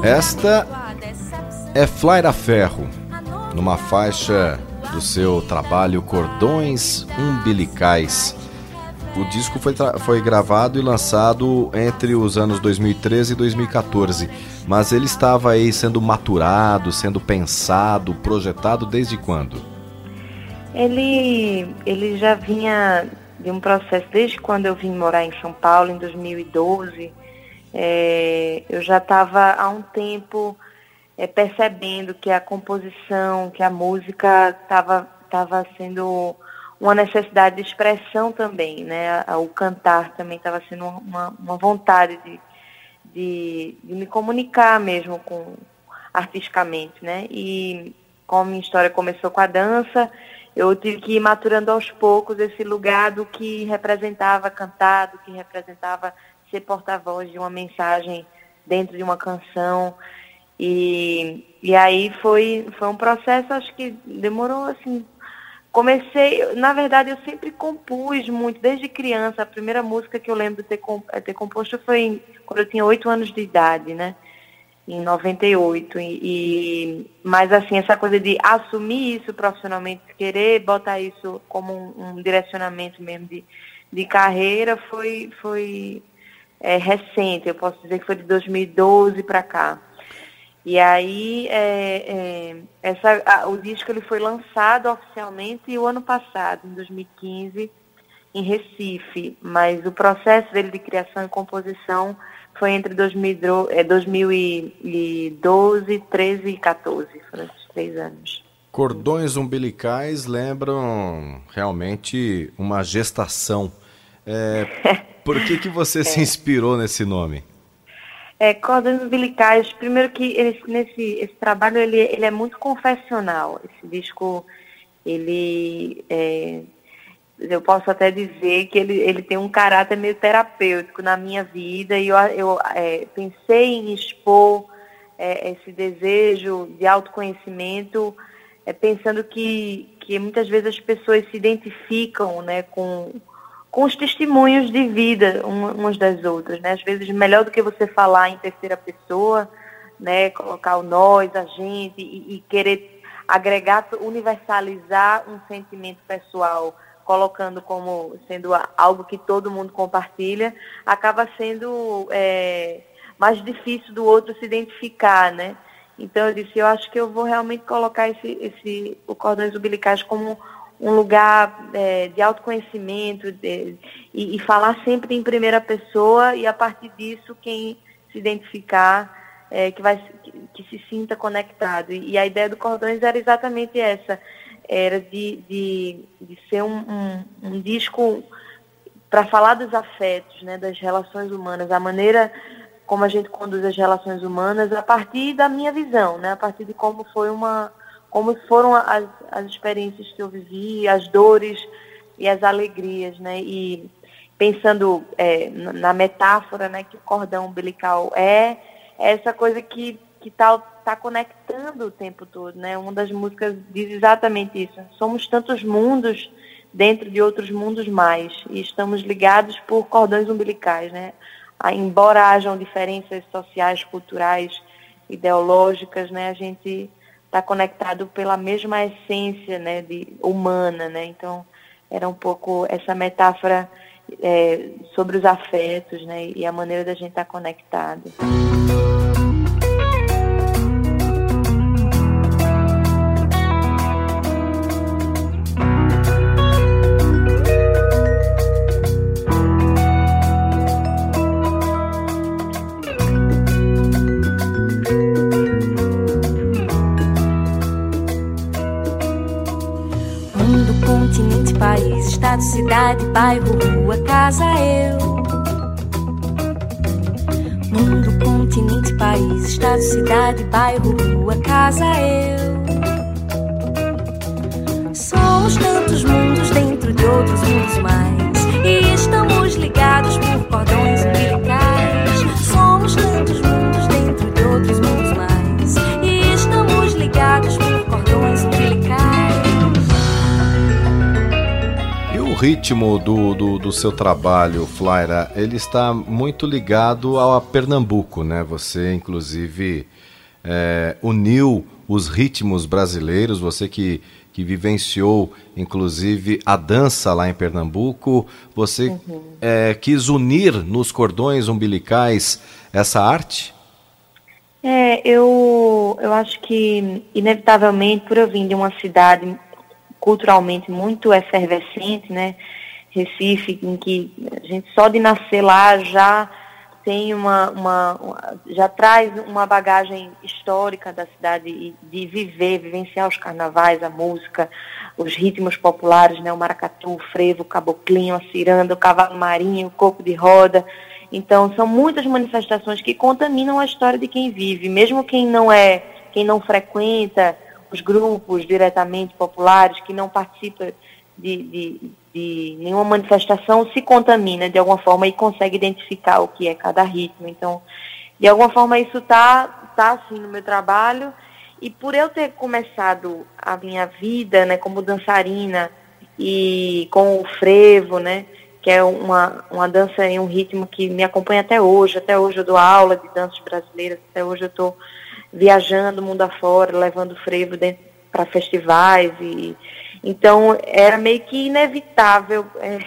Esta é Flaira Ferro, numa faixa do seu trabalho Cordões Umbilicais. O disco foi gravado e lançado entre os anos 2013 e 2014, mas ele estava aí sendo maturado, sendo pensado, projetado desde quando? Ele já vinha de um processo, desde quando eu vim morar em São Paulo, em 2012, eu já estava há um tempo percebendo que a composição, que a música estava sendo uma necessidade de expressão também, né? O cantar também estava sendo uma vontade de me comunicar mesmo artisticamente, né? E como a minha história começou com a dança, eu tive que ir maturando aos poucos esse lugar do que representava cantar, do que representava ser porta-voz de uma mensagem dentro de uma canção. E aí foi um processo, acho que demorou assim. Na verdade eu sempre compus muito, desde criança. A primeira música que eu lembro de ter composto foi quando eu tinha 8 anos de idade, né? Em 98. Mas assim, essa coisa de assumir isso profissionalmente, querer botar isso como um direcionamento mesmo de carreira, foi recente. Eu posso dizer que foi de 2012 para cá. E aí, o disco ele foi lançado oficialmente o ano passado, em 2015, em Recife. Mas o processo dele de criação e composição foi entre 2012, 13 e 14, foram esses 3 anos. Cordões Umbilicais lembram realmente uma gestação. Por que você se inspirou nesse nome? Cordões Umbilicais, primeiro que esse trabalho ele é muito confessional. Esse disco, eu posso até dizer que ele tem um caráter meio terapêutico na minha vida, e eu pensei em expor esse desejo de autoconhecimento, pensando que muitas vezes as pessoas se identificam, né, com os testemunhos de vida umas das outras, né? Às vezes, melhor do que você falar em terceira pessoa, né, colocar o nós, a gente, e querer agregar, universalizar um sentimento pessoal, colocando como sendo algo que todo mundo compartilha, acaba sendo mais difícil do outro se identificar, né? Então eu disse, eu acho que eu vou realmente colocar o Cordões Umbilicais como um lugar de autoconhecimento e falar sempre em primeira pessoa, e a partir disso quem se identificar que se sinta conectado. E a ideia do Cordões era exatamente essa, era de ser um disco para falar dos afetos, né, das relações humanas, a maneira como a gente conduz as relações humanas a partir da minha visão, né, a partir de como foram as experiências que eu vivi, as dores e as alegrias, né? E pensando na metáfora, né, que o cordão umbilical é essa coisa que tá conectando o tempo todo, né? Uma das músicas diz exatamente isso. Somos tantos mundos dentro de outros mundos mais, e estamos ligados por cordões umbilicais, né? Embora hajam diferenças sociais, culturais, ideológicas, né? A gente está conectado pela mesma essência, né, humana, né? Então era um pouco essa metáfora sobre os afetos, né, e a maneira da gente estar conectado. País, estado, cidade, bairro, rua, casa, eu. Mundo, continente, país, estado, cidade, bairro, rua, casa, eu. Somos tantos mundos dentro de outros mundos mais, e estamos ligados por cordões umbilicais. Somos tantos mundos dentro de outros mundos mais, e estamos ligados por cordões umbilicais. O ritmo do seu trabalho, Flaira, ele está muito ligado a Pernambuco, né? Você, inclusive, uniu os ritmos brasileiros, você que vivenciou, inclusive, a dança lá em Pernambuco, você quis unir nos cordões umbilicais essa arte? Eu acho que, inevitavelmente, por eu vir de uma cidade culturalmente muito efervescente, né, Recife, em que a gente só de nascer lá já tem já traz uma bagagem histórica da cidade e de vivenciar os carnavais, a música, os ritmos populares, né, o maracatu, o frevo, o caboclinho, a ciranda, o cavalo marinho, o coco de roda. Então, são muitas manifestações que contaminam a história de quem vive, mesmo quem não frequenta os grupos diretamente populares, que não participa de nenhuma manifestação, se contamina de alguma forma e consegue identificar o que é cada ritmo. Então, de alguma forma, isso tá assim no meu trabalho. E por eu ter começado a minha vida, né, como dançarina e com o frevo, né, que é uma dança e um ritmo que me acompanha até hoje. Até hoje eu dou aula de danças brasileiras, até hoje eu estou viajando mundo afora, levando frevo para festivais. Então, era meio que inevitável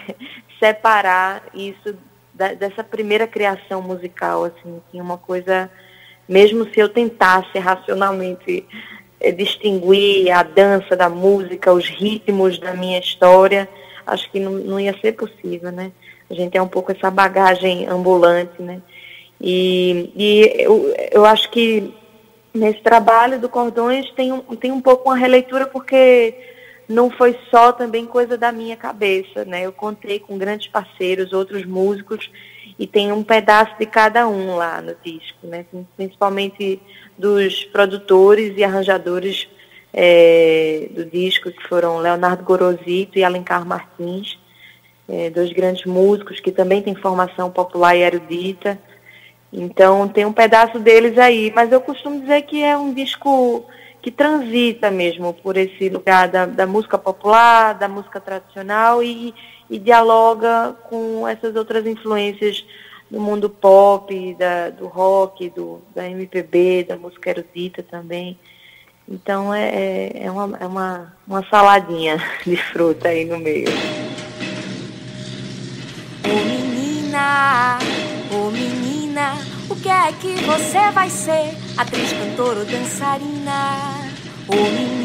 separar isso dessa primeira criação musical. Assim, tinha uma coisa, mesmo se eu tentasse racionalmente distinguir a dança da música, os ritmos da minha história, acho que não ia ser possível, né? A gente é um pouco essa bagagem ambulante, né? E eu acho que nesse trabalho do Cordões tem um pouco uma releitura, porque não foi só também coisa da minha cabeça, né? Eu contei com grandes parceiros, outros músicos, e tem um pedaço de cada um lá no disco, né? Principalmente dos produtores e arranjadores do disco, que foram Leonardo Gorosito e Alencar Martins, dois grandes músicos que também têm formação popular e erudita. Então tem um pedaço deles aí, mas eu costumo dizer que é um disco que transita mesmo por esse lugar da música popular, da música tradicional e dialoga com essas outras influências do mundo pop, do rock, da MPB, da música erudita também. Então é uma saladinha de fruta aí no meio. Ô menina, o que é que você vai ser? Atriz, cantora ou dançarina? Ô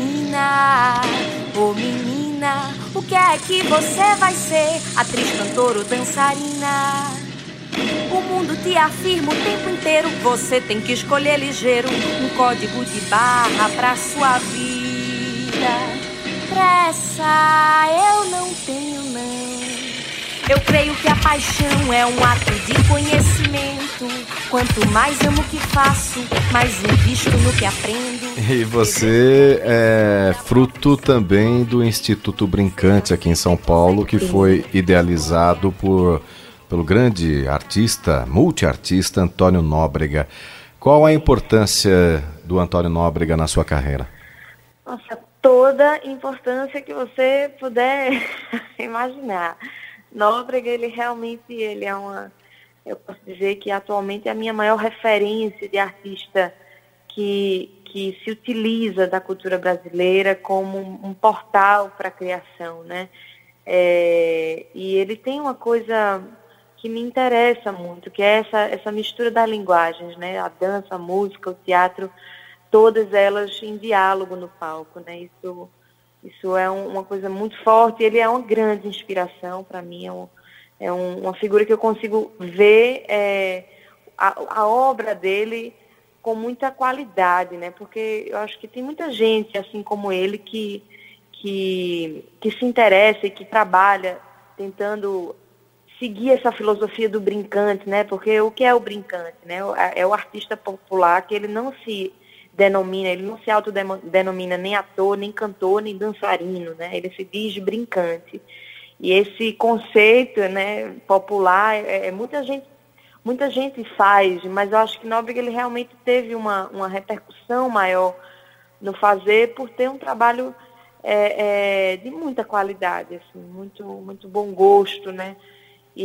menina, o que é que você vai ser? Atriz, cantora ou dançarina? O mundo te afirma o tempo inteiro, você tem que escolher ligeiro um código de barra pra sua vida. Pressa eu não tenho, não. Eu creio que a paixão é um ato de conhecimento. Quanto mais amo o que faço, mais invisto no que aprendo. E você é fruto também do Instituto Brincante aqui em São Paulo, que foi idealizado pelo grande artista, multiartista Antônio Nóbrega. Qual a importância do Antônio Nóbrega na sua carreira? Nossa, toda a importância que você puder imaginar. Nóbrega, ele é eu posso dizer que atualmente é a minha maior referência de artista que se utiliza da cultura brasileira como um portal para a criação, né? E ele tem uma coisa que me interessa muito, que é essa mistura das linguagens, né? A dança, a música, o teatro, todas elas em diálogo no palco, né? Isso é uma coisa muito forte. Ele é uma grande inspiração para mim, é uma figura que eu consigo ver a obra dele com muita qualidade, né? Porque eu acho que tem muita gente, assim como ele, que se interessa e que trabalha tentando seguir essa filosofia do brincante, né? Porque o que é o brincante, né? É o artista popular que ele não se autodenomina nem ator, nem cantor, nem dançarino, né? Ele se diz brincante. E esse conceito, né, popular, muita gente faz, mas eu acho que Nóbrega ele realmente teve uma repercussão maior no fazer por ter um trabalho de muita qualidade, assim, muito, muito bom gosto, né?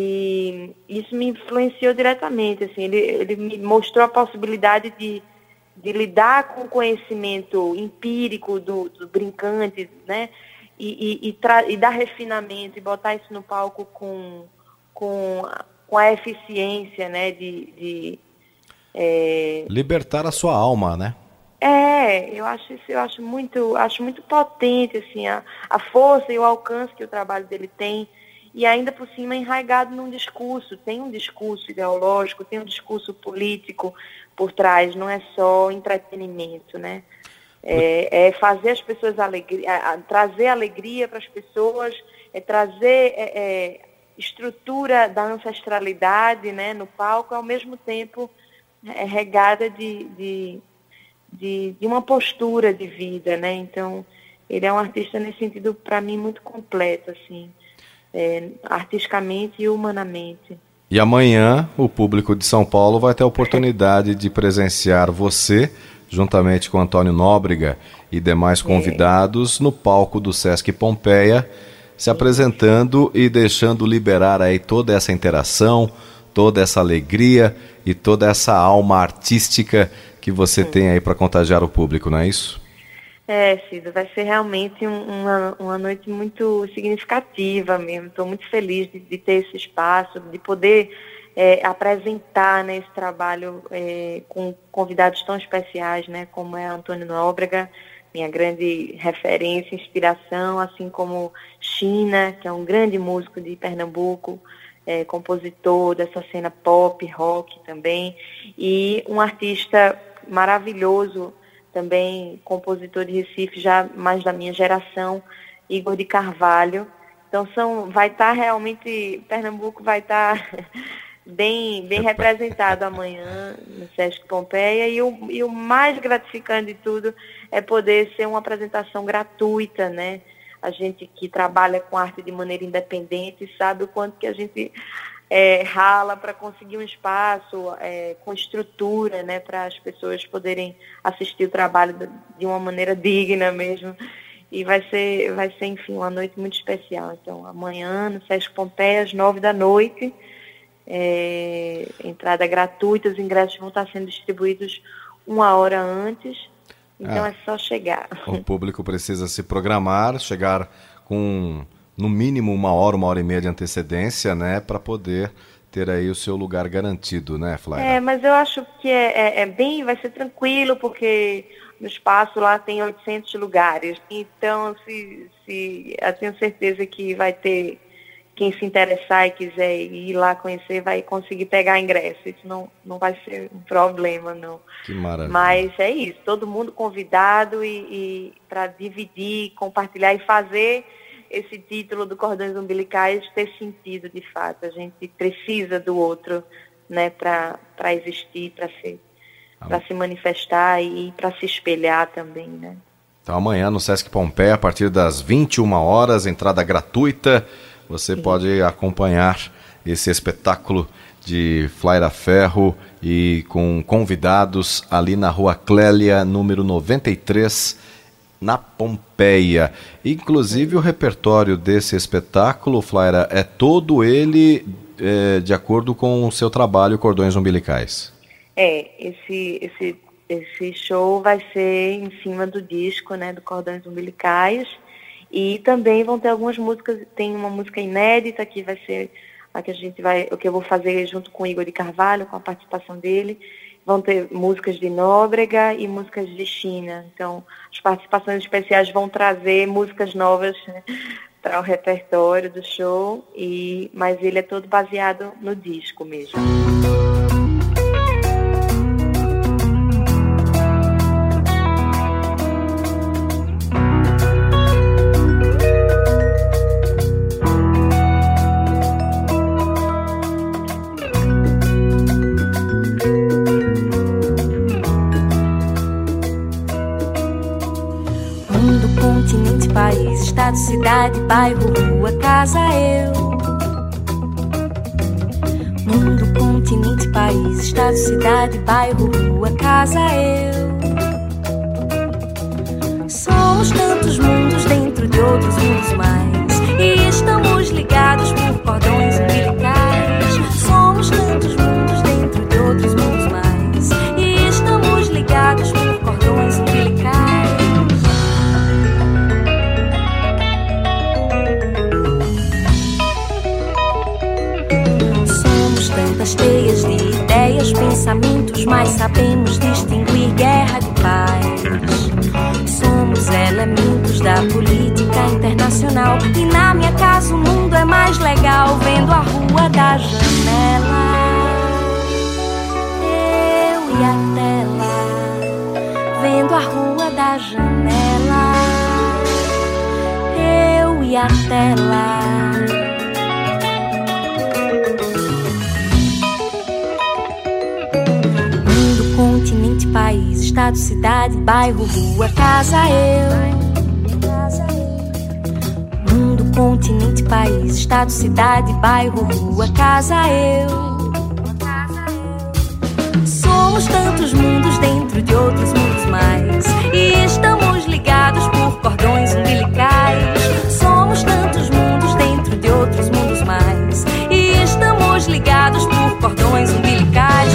E isso me influenciou diretamente, assim, ele me mostrou a possibilidade de lidar com o conhecimento empírico do brincante, né? E dar refinamento e botar isso no palco com a eficiência, né? Libertar a sua alma, né? Eu acho muito potente, assim, a força e o alcance que o trabalho dele tem, e ainda por cima enraizado num discurso. Tem um discurso ideológico, tem um discurso político por trás, não é só entretenimento, né? É fazer as pessoas trazer alegria para as pessoas, trazer estrutura da ancestralidade, né, no palco, ao mesmo tempo regada de uma postura de vida, né? Então, ele é um artista nesse sentido, para mim, muito completo, assim, artisticamente e humanamente. E amanhã o público de São Paulo vai ter a oportunidade de presenciar você, juntamente com Antônio Nóbrega e demais convidados, no palco do Sesc Pompeia, se apresentando e deixando liberar aí toda essa interação, toda essa alegria e toda essa alma artística que você tem aí para contagiar o público, não é isso? Cida, vai ser realmente uma noite muito significativa mesmo. Estou muito feliz de ter esse espaço, de poder apresentar, né, esse trabalho com convidados tão especiais, né, como é Antônio Nóbrega, minha grande referência, inspiração, assim como China, que é um grande músico de Pernambuco, compositor dessa cena pop, rock também, e um artista maravilhoso, também compositor de Recife, já mais da minha geração, Igor de Carvalho. Então vai estar realmente, Pernambuco vai estar bem representado amanhã no Sesc Pompeia, e o mais gratificante de tudo é poder ser uma apresentação gratuita, né? A gente que trabalha com arte de maneira independente sabe o quanto que a gente rala para conseguir um espaço com estrutura, né, para as pessoas poderem assistir o trabalho de uma maneira digna mesmo. E vai ser, enfim, uma noite muito especial. Então, amanhã, no Sesc Pompeia, às 21h, entrada gratuita, os ingressos vão estar sendo distribuídos 1 hora antes, então é só chegar. O público precisa se programar, chegar com no mínimo 1 hora, 1h30 de antecedência, né, para poder ter aí o seu lugar garantido, né, Flaira? Mas eu acho que vai ser tranquilo, porque no espaço lá tem 800 lugares, então eu tenho certeza que vai ter quem se interessar e quiser ir lá conhecer, vai conseguir pegar ingresso. Isso não vai ser um problema, não. Que maravilha. Mas é isso, todo mundo convidado e para dividir, compartilhar e fazer esse título do Cordões Umbilicais ter sentido de fato. A gente precisa do outro, né, para existir, para se manifestar e para se espelhar também, né? Então amanhã no Sesc Pompeia, a partir das 21 horas, entrada gratuita, você pode acompanhar esse espetáculo de Flaira Ferro e com convidados ali na Rua Clélia, número 93, na Pompeia. Inclusive o repertório desse espetáculo, Flaira, é todo ele de acordo com o seu trabalho Cordões Umbilicais. Esse show vai ser em cima do disco, né, do Cordões Umbilicais, e também vão ter algumas músicas. Tem uma música inédita que vai ser a que eu vou fazer junto com o Igor de Carvalho, com a participação dele. Vão ter músicas de Nóbrega e músicas de China. Então, as participações especiais vão trazer músicas novas, né, para o repertório do show, mas ele é todo baseado no disco mesmo. País, estado, cidade, bairro, rua, casa, eu. Mundo, continente, país, estado, cidade, bairro, rua, casa, eu. Somos tantos mundos dentro de outros mundos mais, e estamos ligados por cordões umbilicais. Somos tantos mundos dentro de outros mundos mais, e estamos ligados final. E na minha casa o mundo é mais legal, vendo a rua da janela. Eu e a tela, vendo a rua da janela. Eu e a tela. Mundo, continente, país, estado, cidade, bairro, rua, casa, eu. Mundo, continente, país, estado, cidade, bairro, rua, casa, eu. Somos tantos mundos dentro de outros mundos mais, e estamos ligados por cordões umbilicais. Somos tantos mundos dentro de outros mundos mais, e estamos ligados por cordões umbilicais.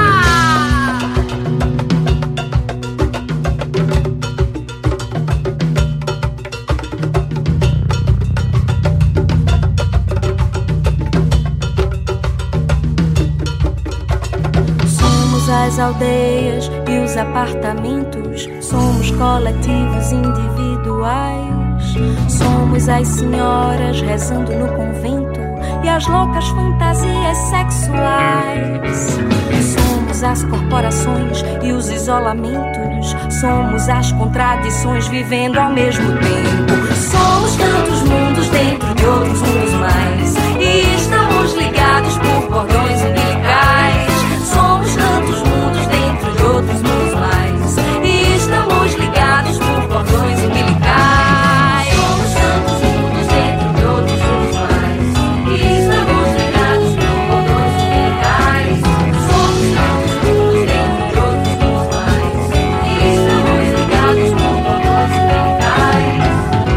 As aldeias e os apartamentos, somos coletivos individuais. Somos as senhoras rezando no convento e as loucas fantasias sexuais. Somos as corporações e os isolamentos, somos as contradições vivendo ao mesmo tempo. Somos tantos mundos dentro de outros mundos mais, e estamos ligados por cordões umbilicais. Somos tantos mundos dentro de outros mundos mais, e estamos ligados por cordões umbilicais. Somos tantos mundos dentro de outros mundos mais, e estamos ligados por cordões umbilicais. Somos tantos mundos dentro de outros mundos mais, e estamos ligados por cordões umbilicais.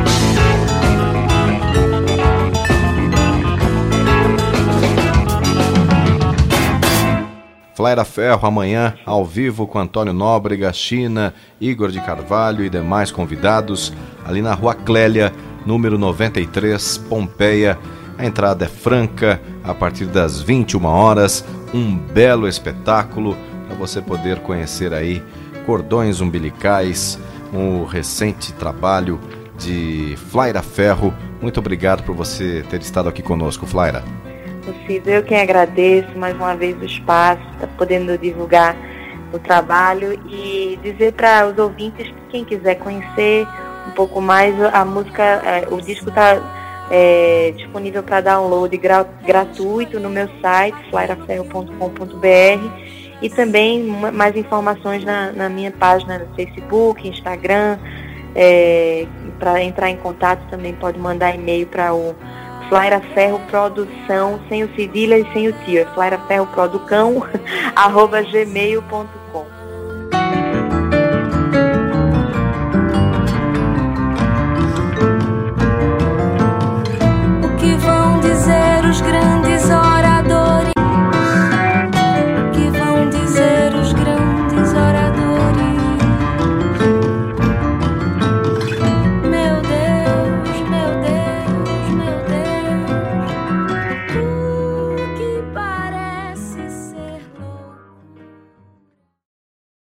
Flaira Ferro amanhã, ao vivo com Antônio Nóbrega, China, Igor de Carvalho e demais convidados, ali na Rua Clélia, número 93, Pompeia. A entrada é franca, a partir das 21 horas, um belo espetáculo para você poder conhecer aí Cordões Umbilicais, um recente trabalho de Flaira Ferro. Muito obrigado por você ter estado aqui conosco, Flaira. Eu quem agradeço mais uma vez o espaço, está podendo divulgar o trabalho e dizer para os ouvintes que quem quiser conhecer um pouco mais, a música, o disco está disponível para download gratuito no meu site, flairaferro.com.br, e também mais informações na minha página no Facebook, Instagram. Para entrar em contato também pode mandar e-mail para o Flaira Ferro Produção, sem o cedilha e sem o tio, é Flaira Ferro Producão, @gmail.com.